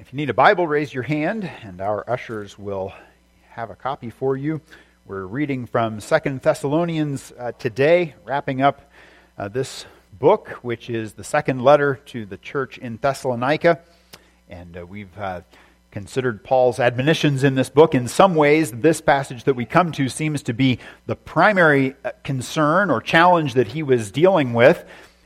If you need a Bible, raise your hand, and our ushers will have a copy for you. We're reading from 2 Thessalonians today, wrapping up this book, which is the second letter to the church in Thessalonica. And we've considered Paul's admonitions in this book. In some ways, this passage that we come to seems to be the primary concern or challenge that he was dealing with.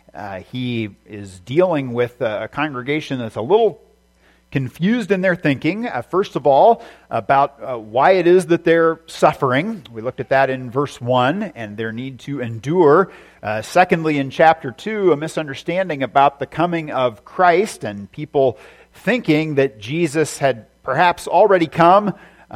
He is dealing with a congregation that's a little confused in their thinking, first of all, about why it is that they're suffering. We looked at that in verse 1, and their need to endure. Secondly, in chapter 2, a misunderstanding about the coming of Christ, and people thinking that Jesus had perhaps already come,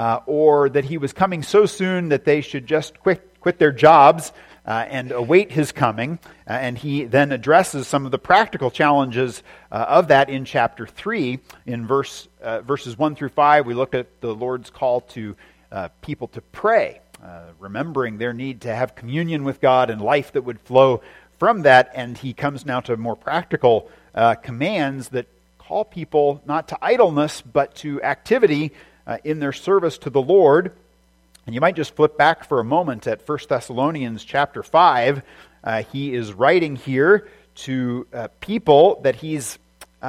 or that he was coming so soon that they should just quit their jobs and await his coming. And he then addresses some of the practical challenges of that in chapter 3. In verses 1 through 5, we looked at the Lord's call to people to pray, remembering their need to have communion with God and life that would flow from that. And he comes now to more practical commands that call people not to idleness, but to activity in their service to the Lord. And you might just flip back for a moment at 1 Thessalonians chapter 5. He is writing here to people that he's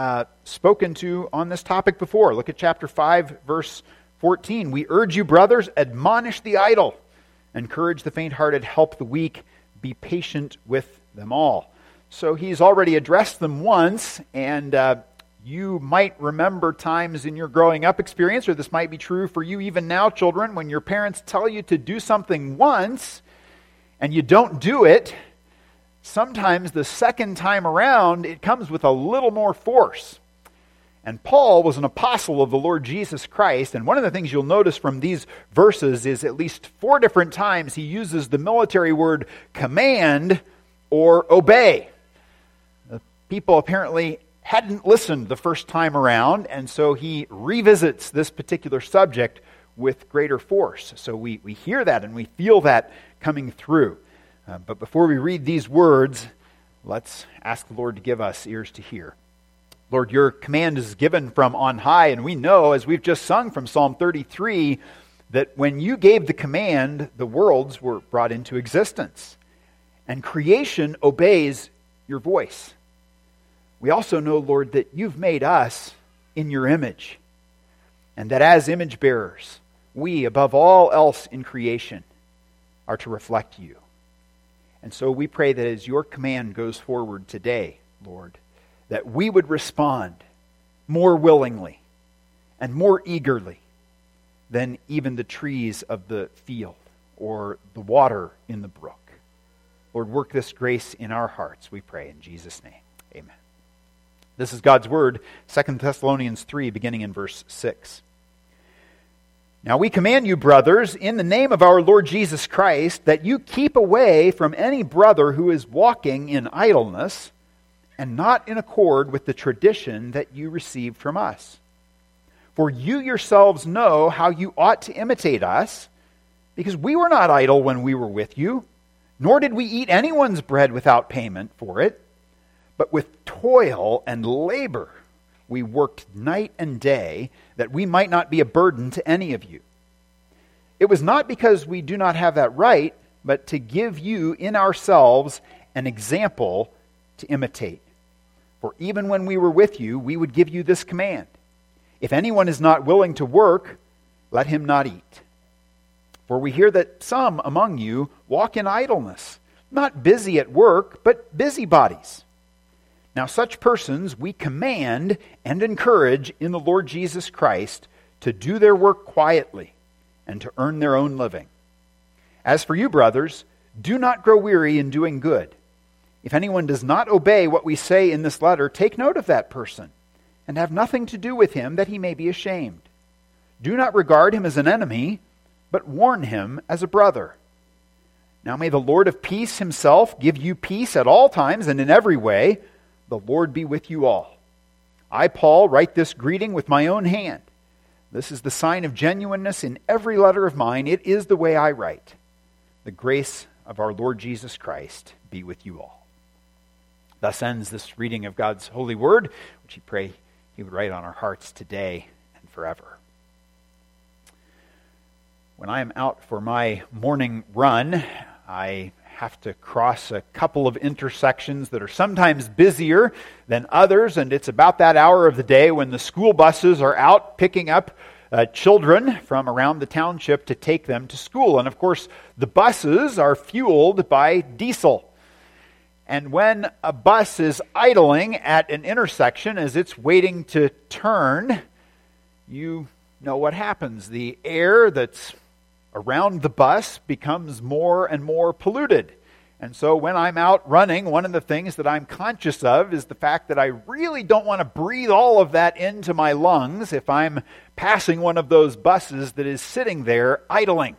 spoken to on this topic before. Look at chapter 5, verse 14. We urge you, brothers, admonish the idle, encourage the faint-hearted, help the weak, be patient with them all. So he's already addressed them once, and you might remember times in your growing up experience, or this might be true for you even now, children, when your parents tell you to do something once and you don't do it. Sometimes the second time around, it comes with a little more force. And Paul was an apostle of the Lord Jesus Christ, and one of the things you'll notice from these verses is at least 4 different times he uses the military word command or obey. The people apparently hadn't listened the first time around, and so he revisits this particular subject with greater force. So we hear that and we feel that coming through. But before we read these words, let's ask the Lord to give us ears to hear. Lord, your command is given from on high, and we know, as we've just sung from Psalm 33, that when you gave the command, the worlds were brought into existence. And creation obeys your voice. We also know, Lord, that you've made us in your image, and that as image bearers, we, above all else in creation, are to reflect you. And so we pray that as your command goes forward today, Lord, that we would respond more willingly and more eagerly than even the trees of the field or the water in the brook. Lord, work this grace in our hearts, we pray in Jesus' name. Amen. This is God's word, 2 Thessalonians 3, beginning in verse 6. Now we command you, brothers, in the name of our Lord Jesus Christ, that you keep away from any brother who is walking in idleness and not in accord with the tradition that you received from us. For you yourselves know how you ought to imitate us, because we were not idle when we were with you, nor did we eat anyone's bread without payment for it. But with toil and labor we worked night and day, that we might not be a burden to any of you. It was not because we do not have that right, but to give you in ourselves an example to imitate. For even when we were with you, we would give you this command: if anyone is not willing to work, let him not eat. For we hear that some among you walk in idleness, not busy at work, but busybodies. Now such persons we command and encourage in the Lord Jesus Christ to do their work quietly and to earn their own living. As for you, brothers, do not grow weary in doing good. If anyone does not obey what we say in this letter, take note of that person and have nothing to do with him, that he may be ashamed. Do not regard him as an enemy, but warn him as a brother. Now may the Lord of peace himself give you peace at all times and in every way. The Lord be with you all. I, Paul, write this greeting with my own hand. This is the sign of genuineness in every letter of mine. It is the way I write. The grace of our Lord Jesus Christ be with you all. Thus ends this reading of God's holy word, which we pray He would write on our hearts today and forever. When I am out for my morning run, I have to cross a couple of intersections that are sometimes busier than others, and it's about that hour of the day when the school buses are out picking up children from around the township to take them to school. And of course, the buses are fueled by diesel. And when a bus is idling at an intersection as it's waiting to turn, you know what happens. The air that's around the bus becomes more and more polluted. And so when I'm out running, one of the things that I'm conscious of is the fact that I really don't want to breathe all of that into my lungs if I'm passing one of those buses that is sitting there idling.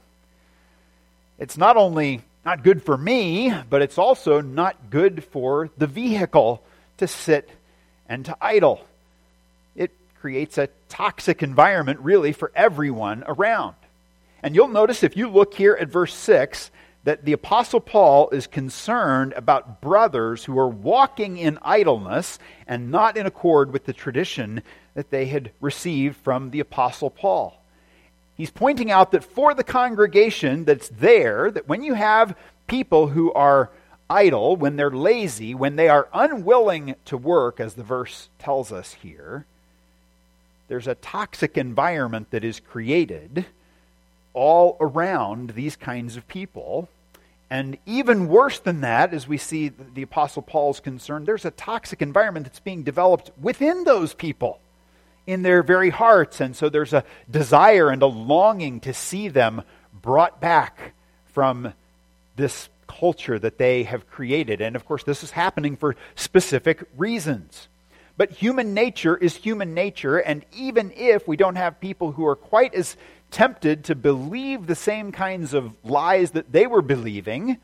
It's not only not good for me, but it's also not good for the vehicle to sit and to idle. It creates a toxic environment really for everyone around. And you'll notice if you look here at verse 6 that the Apostle Paul is concerned about brothers who are walking in idleness and not in accord with the tradition that they had received from the Apostle Paul. He's pointing out that for the congregation that's there, that when you have people who are idle, when they're lazy, when they are unwilling to work, as the verse tells us here, there's a toxic environment that is created all around these kinds of people. And even worse than that, as we see the Apostle Paul's concern, there's a toxic environment that's being developed within those people, in their very hearts. And so there's a desire and a longing to see them brought back from this culture that they have created. And of course, this is happening for specific reasons. But human nature is human nature, and even if we don't have people who are quite as tempted to believe the same kinds of lies that they were believing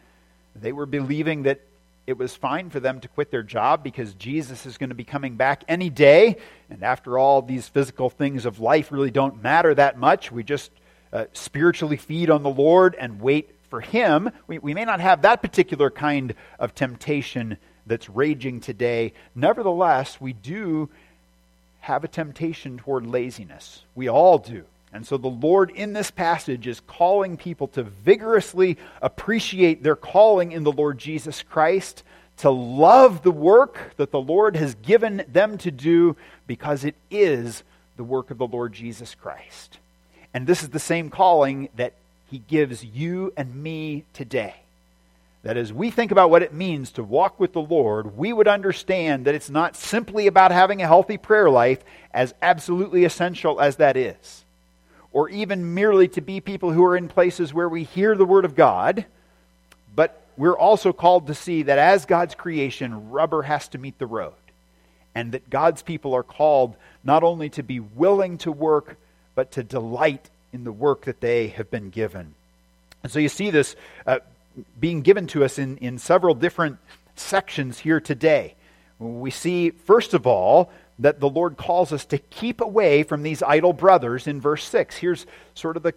that it was fine for them to quit their job because Jesus is going to be coming back any day, and after all, these physical things of life really don't matter that much. We just spiritually feed on the Lord and wait for Him. We may not have that particular kind of temptation that's raging today. Nevertheless, we do have a temptation toward laziness. We all do. And so the Lord in this passage is calling people to vigorously appreciate their calling in the Lord Jesus Christ, to love the work that the Lord has given them to do because it is the work of the Lord Jesus Christ. And this is the same calling that He gives you and me today. That as we think about what it means to walk with the Lord, we would understand that it's not simply about having a healthy prayer life, as absolutely essential as that is, or even merely to be people who are in places where we hear the Word of God, but we're also called to see that as God's creation, rubber has to meet the road, and that God's people are called not only to be willing to work, but to delight in the work that they have been given. And so you see this being given to us in several different sections here today. We see, first of all, that the Lord calls us to keep away from these idle brothers in verse 6. Here's sort of the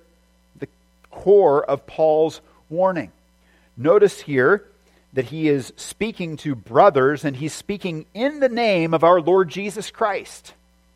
core of Paul's warning. Notice here that he is speaking to brothers, and he's speaking in the name of our Lord Jesus Christ.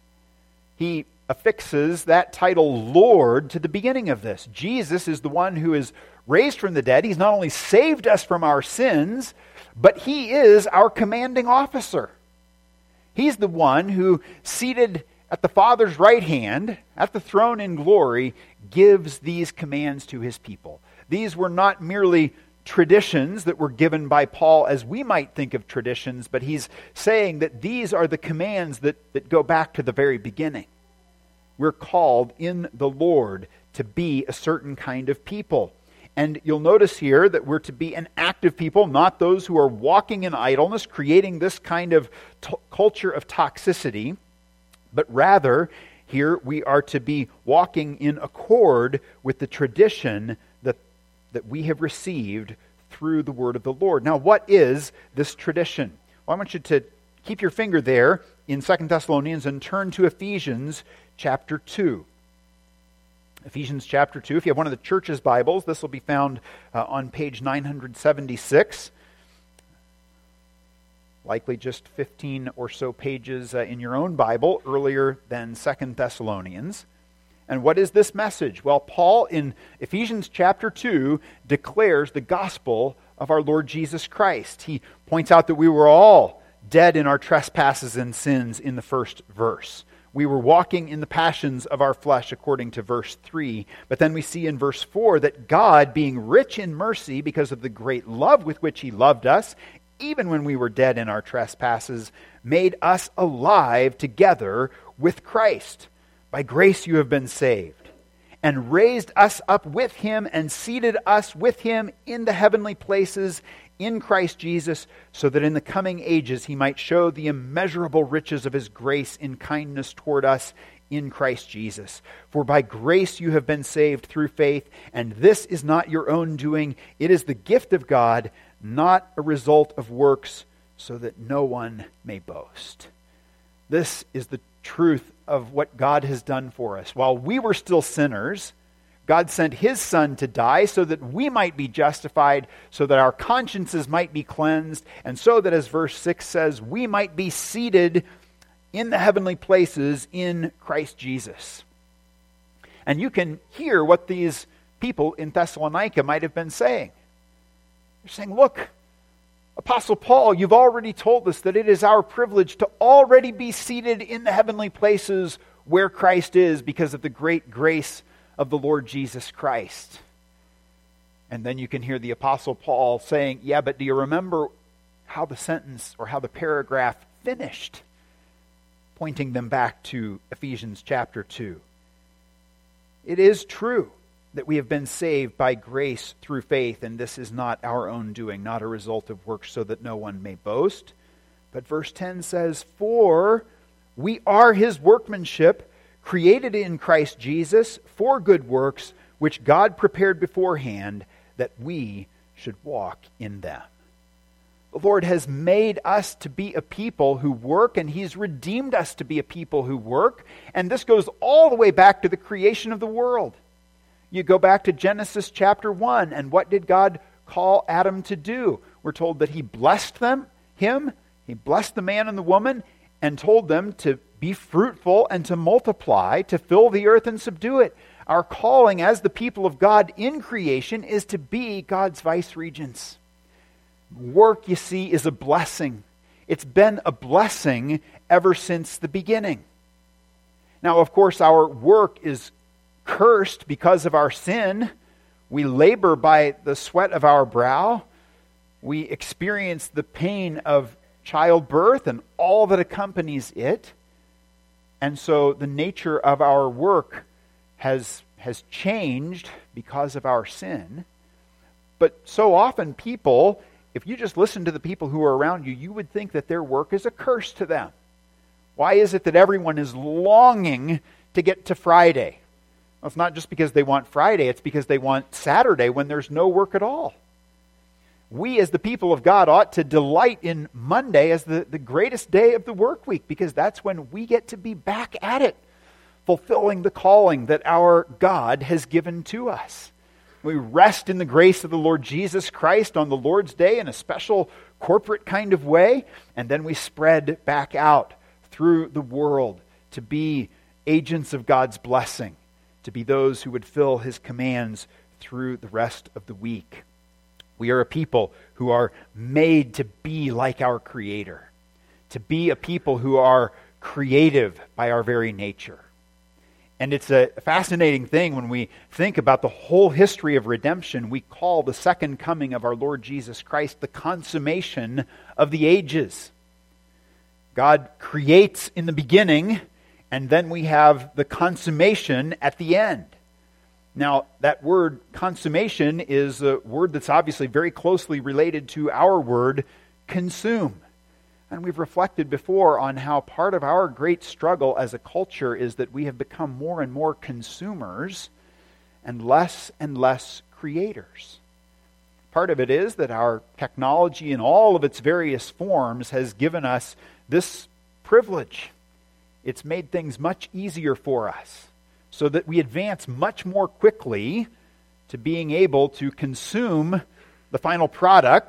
He affixes that title Lord to the beginning of this. Jesus is the one who is raised from the dead. He's not only saved us from our sins, but He is our commanding officer. He's the one who, seated at the Father's right hand, at the throne in glory, gives these commands to His people. These were not merely traditions that were given by Paul as we might think of traditions, but he's saying that these are the commands that go back to the very beginning. We're called in the Lord to be a certain kind of people. And you'll notice here that we're to be an active people, not those who are walking in idleness, creating this kind of culture of toxicity, but rather here we are to be walking in accord with the tradition that we have received through the word of the Lord. Now, what is this tradition? Well, I want you to keep your finger there in 2 Thessalonians and turn to Ephesians chapter 2. Ephesians chapter 2. If you have one of the church's Bibles, this will be found on page 976. likely just 15 or so pages in your own Bible earlier than 2 Thessalonians. And what is this message? Well, Paul in Ephesians chapter 2 declares the gospel of our Lord Jesus Christ. He points out that we were all dead in our trespasses and sins in the first verse. We were walking in the passions of our flesh according to verse 3. But then we see in verse 4 that God, being rich in mercy because of the great love with which he loved us, even when we were dead in our trespasses, made us alive together with Christ. By grace you have been saved, and raised us up with him and seated us with him in the heavenly places in Christ Jesus, so that in the coming ages he might show the immeasurable riches of his grace in kindness toward us in Christ Jesus. For by grace you have been saved through faith, and this is not your own doing. It is the gift of God, not a result of works, so that no one may boast. This is the truth of what God has done for us. While we were still sinners, God sent his Son to die so that we might be justified, so that our consciences might be cleansed, and so that, as verse 6 says, we might be seated in the heavenly places in Christ Jesus. And you can hear what these people in Thessalonica might have been saying. They're saying, look, Apostle Paul, you've already told us that it is our privilege to already be seated in the heavenly places where Christ is because of the great grace of the Lord Jesus Christ. And then you can hear the Apostle Paul saying, yeah, but do you remember how the sentence or how the paragraph finished? Pointing them back to Ephesians chapter 2. It is true that we have been saved by grace through faith, and this is not our own doing, not a result of works, so that no one may boast. But verse 10 says, for we are his workmanship, created in Christ Jesus for good works, which God prepared beforehand that we should walk in them. The Lord has made us to be a people who work, and he's redeemed us to be a people who work. And this goes all the way back to the creation of the world. You go back to Genesis chapter 1, and what did God call Adam to do? We're told that he blessed he blessed the man and the woman, and told them to be fruitful and to multiply, to fill the earth and subdue it. Our calling as the people of God in creation is to be God's vice-regents. Work, you see, is a blessing. It's been a blessing ever since the beginning. Now, of course, our work is cursed because of our sin. We labor by the sweat of our brow. We experience the pain of childbirth and all that accompanies it. And so the nature of our work has changed because of our sin. But so often people, if you just listen to the people who are around you, you would think that their work is a curse to them. Why is it that everyone is longing to get to Friday? Well, it's not just because they want Friday, it's because they want Saturday when there's no work at all. We as the people of God ought to delight in Monday as the greatest day of the work week, because that's when we get to be back at it, fulfilling the calling that our God has given to us. We rest in the grace of the Lord Jesus Christ on the Lord's Day in a special corporate kind of way, and then we spread back out through the world to be agents of God's blessing, to be those who would fill his commands through the rest of the week. We are a people who are made to be like our Creator, to be a people who are creative by our very nature. And it's a fascinating thing when we think about the whole history of redemption. We call the second coming of our Lord Jesus Christ the consummation of the ages. God creates in the beginning, and then we have the consummation at the end. Now, that word consummation is a word that's obviously very closely related to our word consume. And we've reflected before on how part of our great struggle as a culture is that we have become more and more consumers and less creators. Part of it is that our technology in all of its various forms has given us this privilege. It's made things much easier for us, so that we advance much more quickly to being able to consume the final product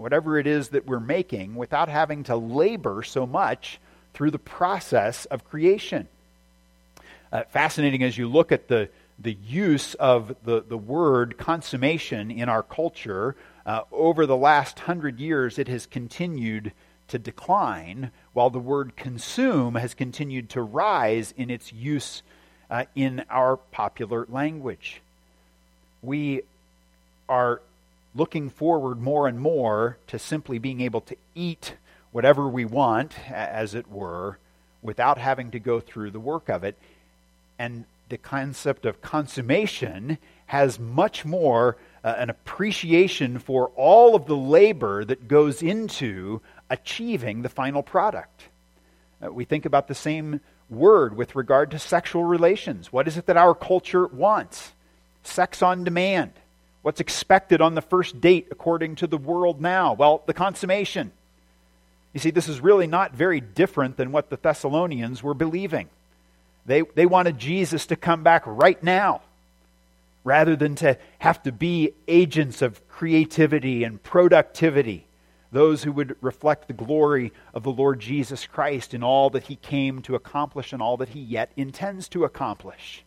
whatever it is that we're making, without having to labor so much through the process of creation. Fascinating as you look at the use of the word consummation in our culture. Over the last 100 years, it has continued to decline, while the word consume has continued to rise in its use in our popular language. We are looking forward more and more to simply being able to eat whatever we want, as it were, without having to go through the work of it. And the concept of consummation has much more an appreciation for all of the labor that goes into achieving the final product. We think about the same word with regard to sexual relations. What is it that our culture wants? Sex on demand. What's expected on the first date according to the world now? Well, the consummation. You see, this is really not very different than what the Thessalonians were believing. They wanted Jesus to come back right now, rather than to have to be agents of creativity and productivity, those who would reflect the glory of the Lord Jesus Christ in all that he came to accomplish and all that he yet intends to accomplish.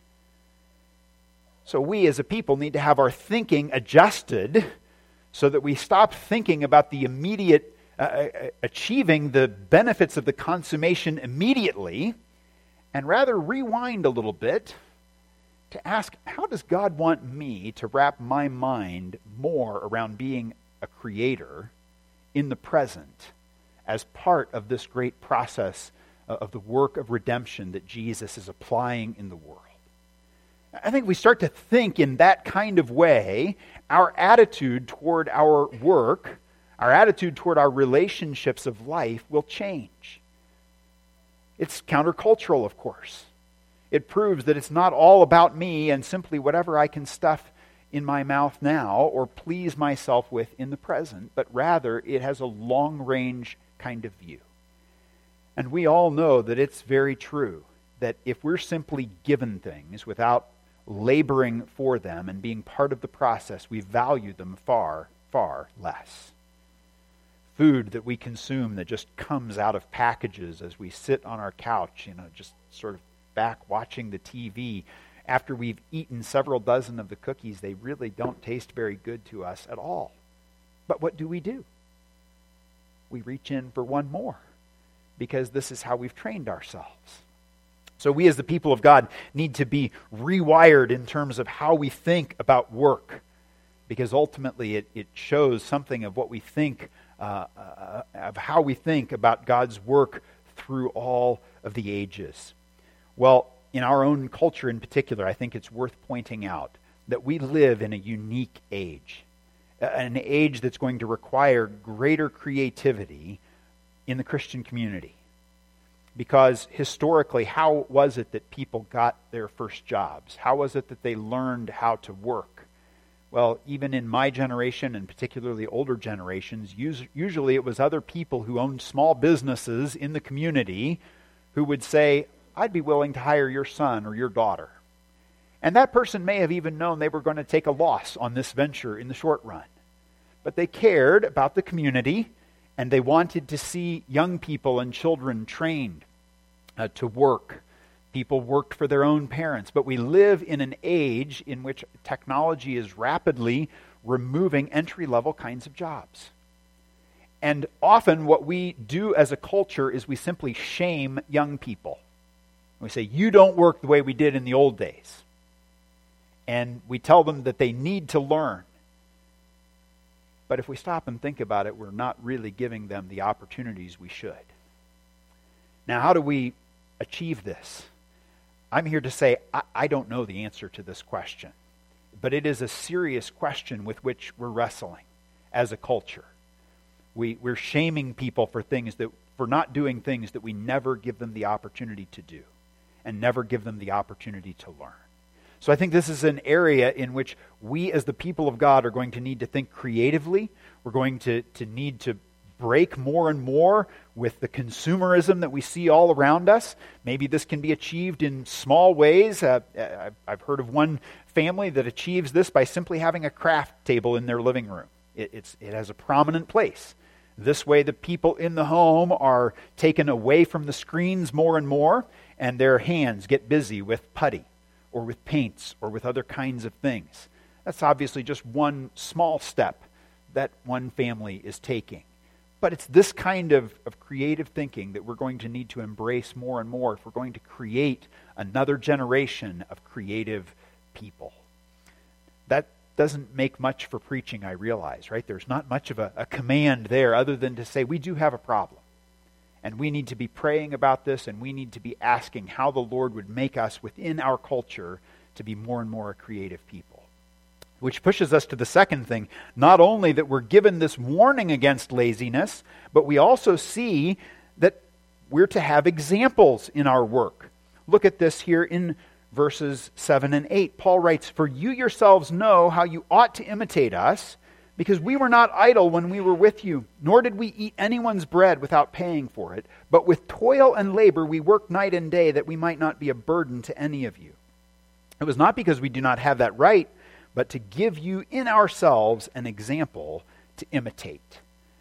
So we as a people need to have our thinking adjusted so that we stop thinking about the immediate achieving the benefits of the consummation immediately, and rather rewind a little bit to ask, how does God want me to wrap my mind more around being a creator in the present as part of this great process of the work of redemption that Jesus is applying in the world? I think we start to think in that kind of way, our attitude toward our work, our attitude toward our relationships of life will change. It's countercultural, of course. It proves that it's not all about me and simply whatever I can stuff in my mouth now or please myself with in the present, but rather it has a long-range kind of view. And we all know that it's very true that if we're simply given things without laboring for them and being part of the process, we value them far, far less. Food that we consume that just comes out of packages as we sit on our couch, just sort of back watching the TV. After we've eaten several dozen of the cookies, they really don't taste very good to us at all. But what do? We reach in for one more because this is how we've trained ourselves. So we as the people of God need to be rewired in terms of how we think about work, because ultimately it shows something of what we think, of how we think about God's work through all of the ages. Well, in our own culture in particular, I think it's worth pointing out that we live in a unique age, an age that's going to require greater creativity in the Christian community. Because historically, how was it that people got their first jobs? How was it that they learned how to work? Well, even in my generation, and particularly older generations, usually it was other people who owned small businesses in the community who would say, I'd be willing to hire your son or your daughter. And that person may have even known they were going to take a loss on this venture in the short run. But they cared about the community, and they wanted to see young people and children trained to work. People worked for their own parents. But we live in an age in which technology is rapidly removing entry-level kinds of jobs. And often what we do as a culture is we simply shame young people. We say, you don't work the way we did in the old days. And we tell them that they need to learn. But if we stop and think about it, we're not really giving them the opportunities we should. Now, how do we achieve this? I'm here to say I don't know the answer to this question. But it is a serious question with which we're wrestling as a culture. We're shaming people for not doing things that we never give them the opportunity to do and never give them the opportunity to learn. So I think this is an area in which we as the people of God are going to need to think creatively. We're going to need to break more and more with the consumerism that we see all around us. Maybe this can be achieved in small ways. I've heard of one family that achieves this by simply having a craft table in their living room. It has a prominent place. This way, the people in the home are taken away from the screens more and more, and their hands get busy with putty or with paints or with other kinds of things. That's obviously just one small step that one family is taking. But it's this kind of creative thinking that we're going to need to embrace more and more if we're going to create another generation of creative people. That doesn't make much for preaching, I realize, right? There's not much of a command there other than to say we do have a problem. And we need to be praying about this, and we need to be asking how the Lord would make us within our culture to be more and more a creative people. Which pushes us to the second thing. Not only that we're given this warning against laziness, but we also see that we're to have examples in our work. Look at this here in verses 7 and 8. Paul writes, "For you yourselves know how you ought to imitate us, because we were not idle when we were with you, nor did we eat anyone's bread without paying for it. But with toil and labor we worked night and day, that we might not be a burden to any of you. It was not because we do not have that right, but to give you in ourselves an example to imitate."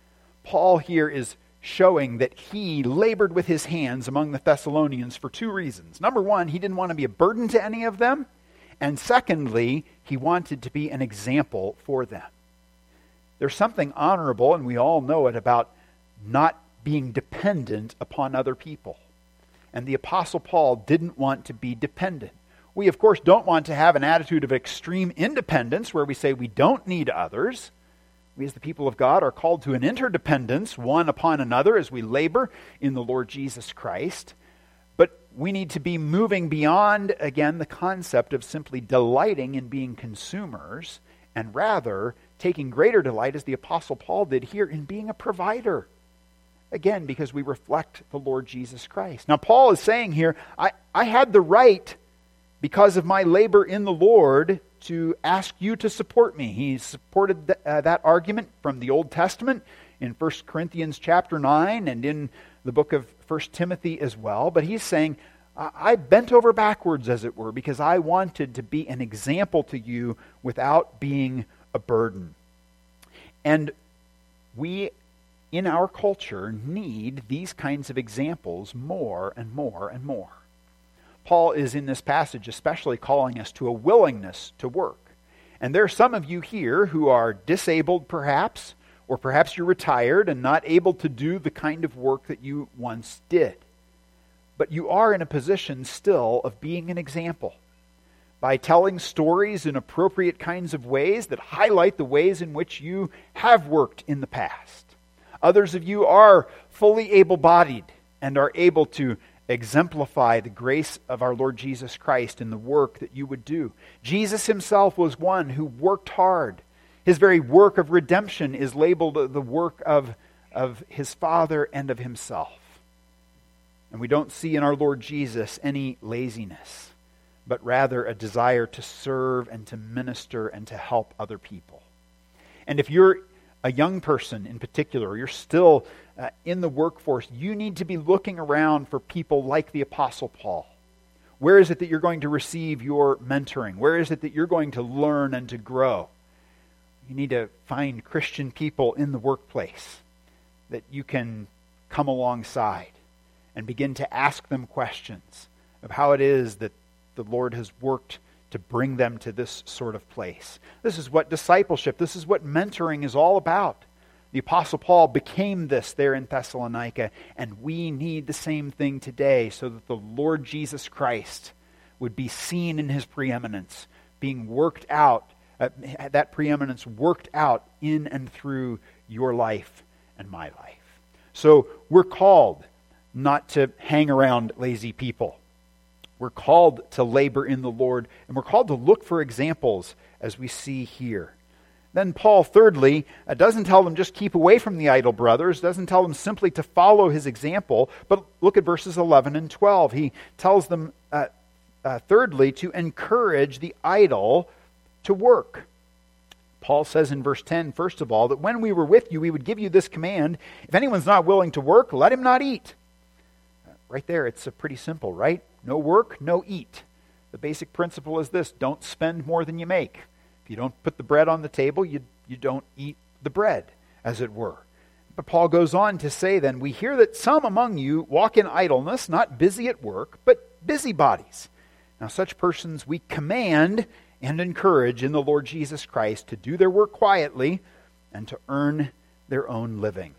Paul here is showing that he labored with his hands among the Thessalonians for two reasons. Number one, he didn't want to be a burden to any of them. And secondly, he wanted to be an example for them. There's something honorable, and we all know it, about not being dependent upon other people. And the Apostle Paul didn't want to be dependent. We, of course, don't want to have an attitude of extreme independence where we say we don't need others. We as the people of God are called to an interdependence one upon another as we labor in the Lord Jesus Christ. But we need to be moving beyond, again, the concept of simply delighting in being consumers, and rather taking greater delight, as the Apostle Paul did here, in being a provider. Again, because we reflect the Lord Jesus Christ. Now, Paul is saying here, I had the right, because of my labor in the Lord, to ask you to support me. He supported that argument from the Old Testament in 1 Corinthians chapter 9 and in the book of 1 Timothy as well. But he's saying, I bent over backwards, as it were, because I wanted to be an example to you without being a burden. And we, in our culture, need these kinds of examples more and more and more. Paul is in this passage especially calling us to a willingness to work. And there are some of you here who are disabled perhaps, or perhaps you're retired and not able to do the kind of work that you once did. But you are in a position still of being an example by telling stories in appropriate kinds of ways that highlight the ways in which you have worked in the past. Others of you are fully able-bodied and are able to exemplify the grace of our Lord Jesus Christ in the work that you would do. Jesus himself was one who worked hard. His very work of redemption is labeled the work of his Father and of himself. And we don't see in our Lord Jesus any laziness, but rather a desire to serve and to minister and to help other people. And if you're a young person in particular, or you're still in the workforce, you need to be looking around for people like the Apostle Paul. Where is it that you're going to receive your mentoring? Where is it that you're going to learn and to grow? You need to find Christian people in the workplace that you can come alongside and begin to ask them questions of how it is that the Lord has worked to bring them to this sort of place. This is what discipleship, this is what mentoring is all about. The Apostle Paul became this there in Thessalonica, and we need the same thing today so that the Lord Jesus Christ would be seen in his preeminence, being worked out, that preeminence worked out in and through your life and my life. So we're called not to hang around lazy people. We're called to labor in the Lord, and we're called to look for examples as we see here. Then Paul, thirdly, doesn't tell them just keep away from the idle brothers, doesn't tell them simply to follow his example, but look at verses 11 and 12. He tells them, thirdly, to encourage the idle to work. Paul says in verse 10, first of all, that when we were with you, we would give you this command: if anyone's not willing to work, let him not eat. Right there, it's pretty simple, right? No work, no eat. The basic principle is this: don't spend more than you make. If you don't put the bread on the table, you don't eat the bread, as it were. But Paul goes on to say then, we hear that some among you walk in idleness, not busy at work, but busybodies. Now such persons we command and encourage in the Lord Jesus Christ to do their work quietly and to earn their own living.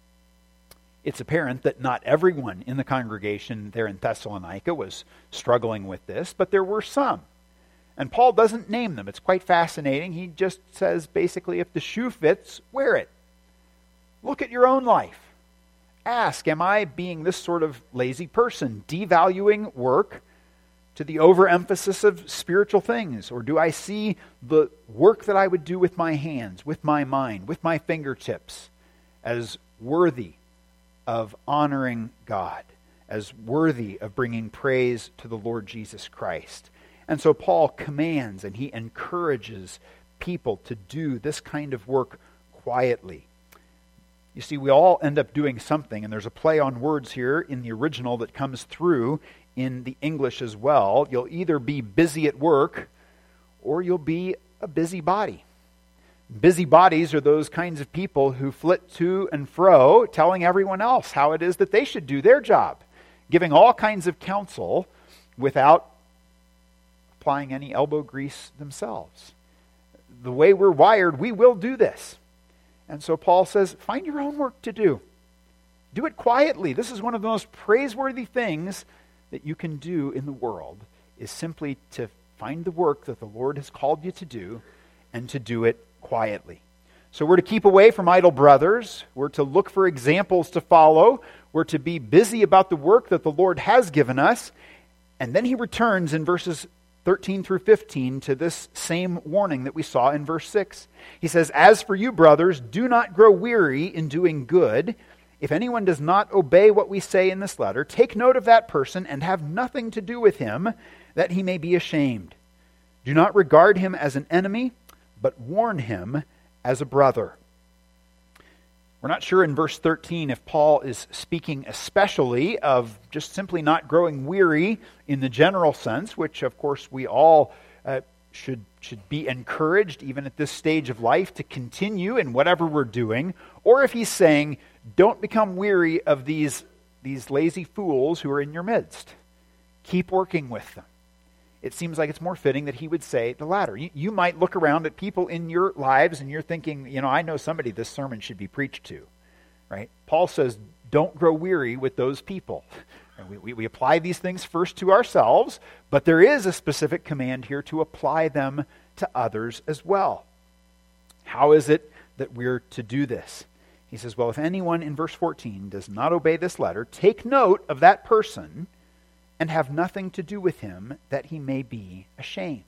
It's apparent that not everyone in the congregation there in Thessalonica was struggling with this, but there were some. And Paul doesn't name them. It's quite fascinating. He just says basically, if the shoe fits, wear it. Look at your own life. Ask, am I being this sort of lazy person, devaluing work to the overemphasis of spiritual things? Or do I see the work that I would do with my hands, with my mind, with my fingertips as worthy of honoring God, as worthy of bringing praise to the Lord Jesus Christ? And so Paul commands and he encourages people to do this kind of work quietly. You see, we all end up doing something, and there's a play on words here in the original that comes through in the English as well. You'll either be busy at work or you'll be a busybody. Busybodies are those kinds of people who flit to and fro, telling everyone else how it is that they should do their job, giving all kinds of counsel without applying any elbow grease themselves. The way we're wired, we will do this. And so Paul says, find your own work to do. Do it quietly. This is one of the most praiseworthy things that you can do in the world, is simply to find the work that the Lord has called you to do and to do it quietly. So we're to keep away from idle brothers. We're to look for examples to follow. We're to be busy about the work that the Lord has given us. And then he returns in verses 13 through 15 to this same warning that we saw in verse 6. He says, as for you, brothers, do not grow weary in doing good. If anyone does not obey what we say in this letter, take note of that person and have nothing to do with him, that he may be ashamed. Do not regard him as an enemy, but warn him as a brother. We're not sure in verse 13 if Paul is speaking especially of just simply not growing weary in the general sense, which of course we all should be encouraged even at this stage of life to continue in whatever we're doing, or if he's saying, don't become weary of these lazy fools who are in your midst. Keep working with them. It seems like it's more fitting that he would say the latter. You might look around at people in your lives and you're thinking, I know somebody this sermon should be preached to, right? Paul says, don't grow weary with those people. And we apply these things first to ourselves, but there is a specific command here to apply them to others as well. How is it that we're to do this? He says, well, if anyone in verse 14 does not obey this letter, take note of that person and have nothing to do with him, that he may be ashamed.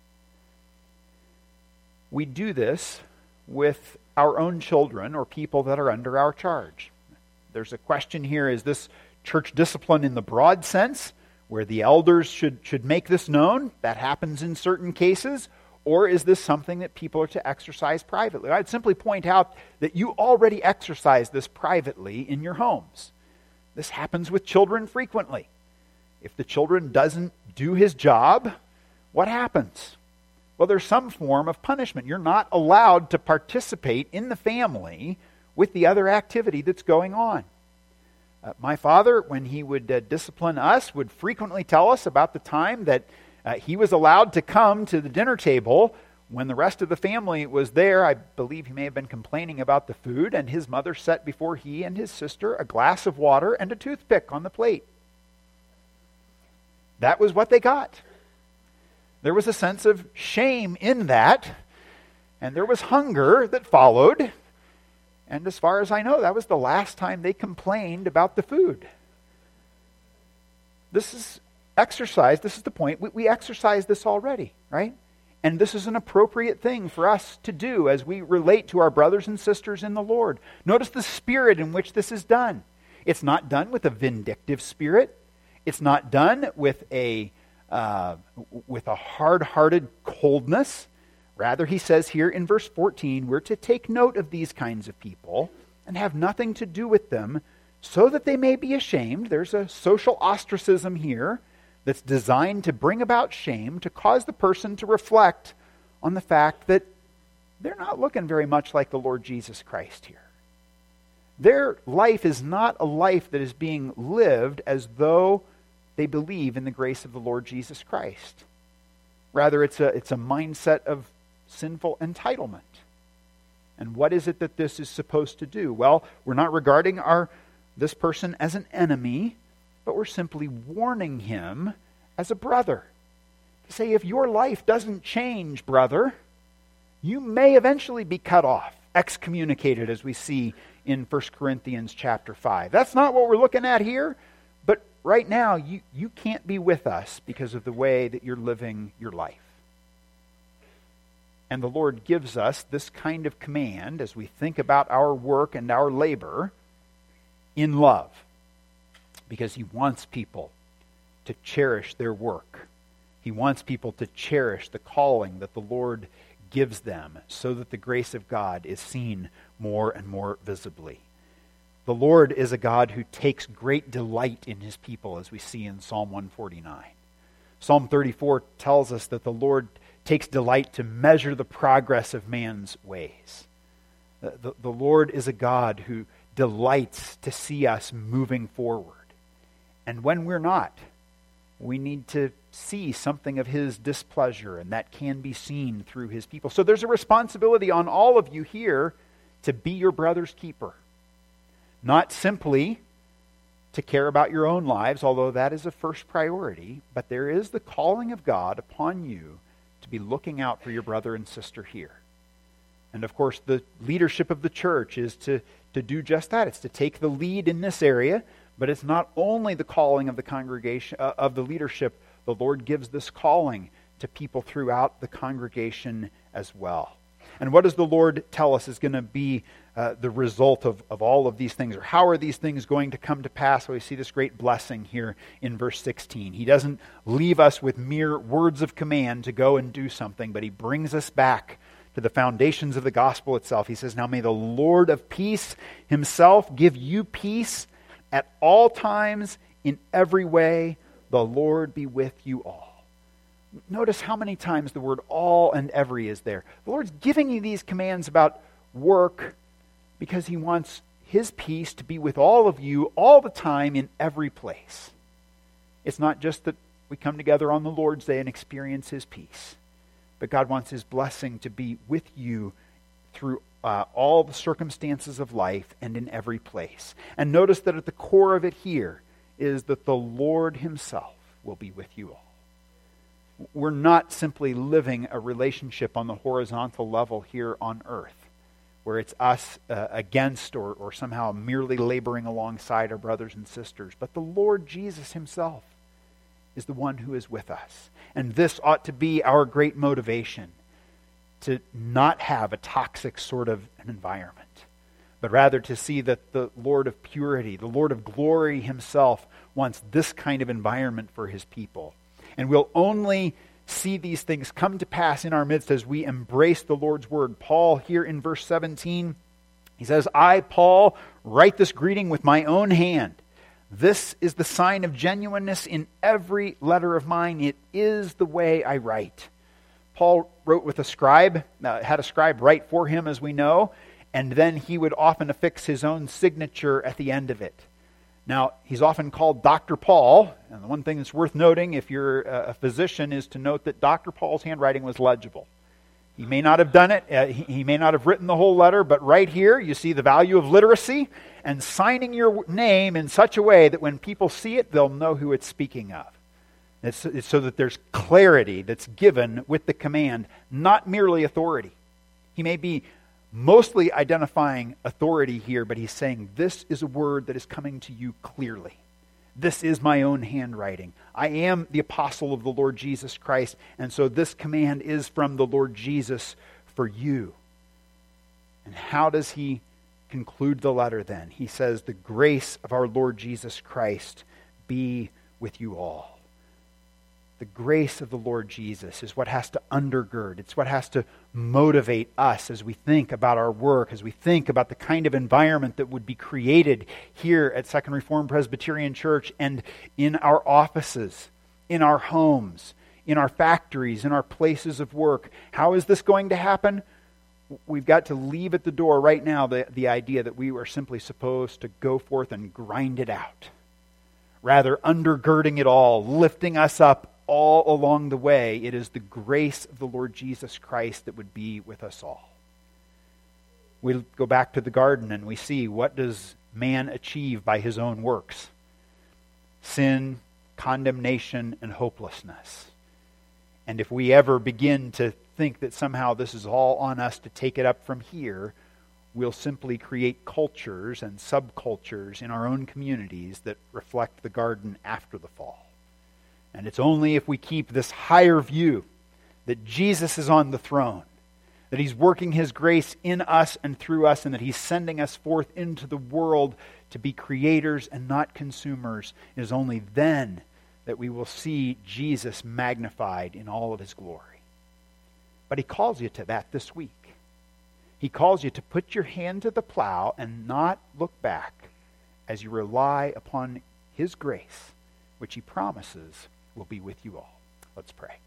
We do this with our own children or people that are under our charge. There's a question here, is this church discipline in the broad sense, where the elders should make this known? That happens in certain cases. Or is this something that people are to exercise privately? I'd simply point out that you already exercise this privately in your homes. This happens with children frequently. If the children doesn't do his job, what happens? Well, there's some form of punishment. You're not allowed to participate in the family with the other activity that's going on. My father, when he would discipline us, would frequently tell us about the time that he was allowed to come to the dinner table when the rest of the family was there. I believe he may have been complaining about the food, and his mother set before he and his sister a glass of water and a toothpick on the plate. That was what they got. There was a sense of shame in that, and there was hunger that followed. And as far as I know, that was the last time they complained about the food. This is exercise. This is the point. We exercise this already, right? And this is an appropriate thing for us to do as we relate to our brothers and sisters in the Lord. Notice the spirit in which this is done. It's not done with a vindictive spirit. It's not done with a hard-hearted coldness. Rather, he says here in verse 14, we're to take note of these kinds of people and have nothing to do with them so that they may be ashamed. There's a social ostracism here that's designed to bring about shame, to cause the person to reflect on the fact that they're not looking very much like the Lord Jesus Christ here. Their life is not a life that is being lived as though they believe in the grace of the Lord Jesus Christ. Rather, it's a mindset of sinful entitlement. And what is it that this is supposed to do? Well, we're not regarding this person as an enemy, but we're simply warning him as a brother. To say, if your life doesn't change, brother, you may eventually be cut off, excommunicated, as we see in 1 Corinthians chapter 5. That's not what we're looking at here, but right now you can't be with us because of the way that you're living your life. And the Lord gives us this kind of command as we think about our work and our labor in love, because He wants people to cherish their work. He wants people to cherish the calling that the Lord gives them so that the grace of God is seen more and more visibly. The Lord is a God who takes great delight in His people, as we see in Psalm 149. Psalm 34 tells us that the Lord takes delight to measure the progress of man's ways. The Lord is a God who delights to see us moving forward. And when we're not, we need to see something of His displeasure, and that can be seen through His people. So there's a responsibility on all of you here to be your brother's keeper. Not simply to care about your own lives, although that is a first priority, but there is the calling of God upon you to be looking out for your brother and sister here. And of course, the leadership of the church is to do just that. It's to take the lead in this area, but it's not only the calling of the congregation, of the leadership. The Lord gives this calling to people throughout the congregation as well. And what does the Lord tell us is going to be the result of all of these things? Or how are these things going to come to pass? Well, we see this great blessing here in verse 16. He doesn't leave us with mere words of command to go and do something, but He brings us back to the foundations of the gospel itself. He says, "Now may the Lord of peace Himself give you peace at all times, in every way. The Lord be with you all." Notice how many times the word all and every is there. The Lord's giving you these commands about work because He wants His peace to be with all of you all the time in every place. It's not just that we come together on the Lord's Day and experience His peace, but God wants His blessing to be with you through all the circumstances of life and in every place. And notice that at the core of it here is that the Lord Himself will be with you all. We're not simply living a relationship on the horizontal level here on earth, where it's us against or somehow merely laboring alongside our brothers and sisters. But the Lord Jesus Himself is the one who is with us. And this ought to be our great motivation, to not have a toxic sort of an environment, but rather to see that the Lord of purity, the Lord of glory Himself wants this kind of environment for His people. And we'll only see these things come to pass in our midst as we embrace the Lord's word. Paul, here in verse 17, he says, "I, Paul, write this greeting with my own hand. This is the sign of genuineness in every letter of mine. It is the way I write." Paul wrote with a scribe, had a scribe write for him, as we know, and then he would often affix his own signature at the end of it. Now, he's often called Dr. Paul, and the one thing that's worth noting if you're a physician is to note that Dr. Paul's handwriting was legible. He may not have done it, he may not have written the whole letter, but right here you see the value of literacy and signing your name in such a way that when people see it, they'll know who it's speaking of. It's so that there's clarity that's given with the command, not merely authority. He may be mostly identifying authority here, but he's saying, this is a word that is coming to you clearly. This is my own handwriting. I am the apostle of the Lord Jesus Christ, and so this command is from the Lord Jesus for you. And how does he conclude the letter then? He says, "The grace of our Lord Jesus Christ be with you all." The grace of the Lord Jesus is what has to undergird. It's what has to motivate us as we think about our work, as we think about the kind of environment that would be created here at Second Reformed Presbyterian Church and in our offices, in our homes, in our factories, in our places of work. How is this going to happen? we've got to leave at the door right now the idea that we are simply supposed to go forth and grind it out. Rather, undergirding it all, lifting us up all along the way, it is the grace of the Lord Jesus Christ that would be with us all. We go back to the garden and we see, what does man achieve by his own works? Sin, condemnation, and hopelessness. And if we ever begin to think that somehow this is all on us to take it up from here, we'll simply create cultures and subcultures in our own communities that reflect the garden after the fall. And it's only if we keep this higher view that Jesus is on the throne, that He's working His grace in us and through us, and that He's sending us forth into the world to be creators and not consumers. It is only then that we will see Jesus magnified in all of His glory. But He calls you to that this week. He calls you to put your hand to the plow and not look back as you rely upon His grace, which He promises will be with you all. Let's pray.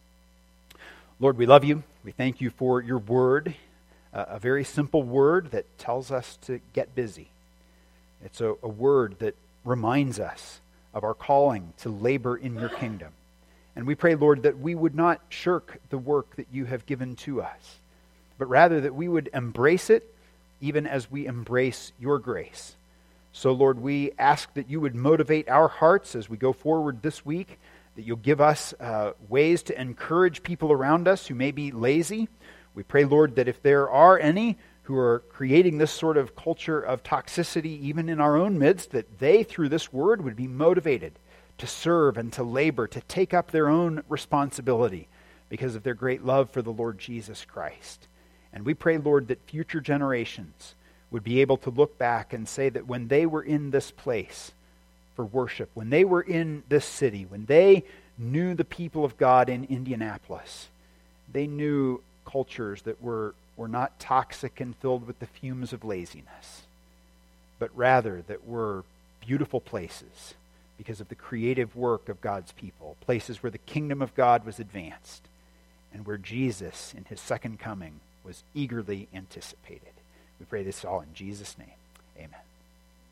Lord, we love you. We thank you for your word, a very simple word that tells us to get busy. It's a word that reminds us of our calling to labor in your kingdom. And we pray, Lord, that we would not shirk the work that you have given to us, but rather that we would embrace it even as we embrace your grace. So, Lord, we ask that you would motivate our hearts as we go forward this week, that you'll give us ways to encourage people around us who may be lazy. We pray, Lord, that if there are any who are creating this sort of culture of toxicity even in our own midst, that they, through this word, would be motivated to serve and to labor, to take up their own responsibility because of their great love for the Lord Jesus Christ. And we pray, Lord, that future generations would be able to look back and say that when they were in this place for worship, when they were in this city, when they knew the people of God in Indianapolis, they knew cultures that were not toxic and filled with the fumes of laziness, but rather that were beautiful places because of the creative work of God's people, places where the kingdom of God was advanced and where Jesus, in his second coming, was eagerly anticipated. We pray this all in Jesus' name. Amen.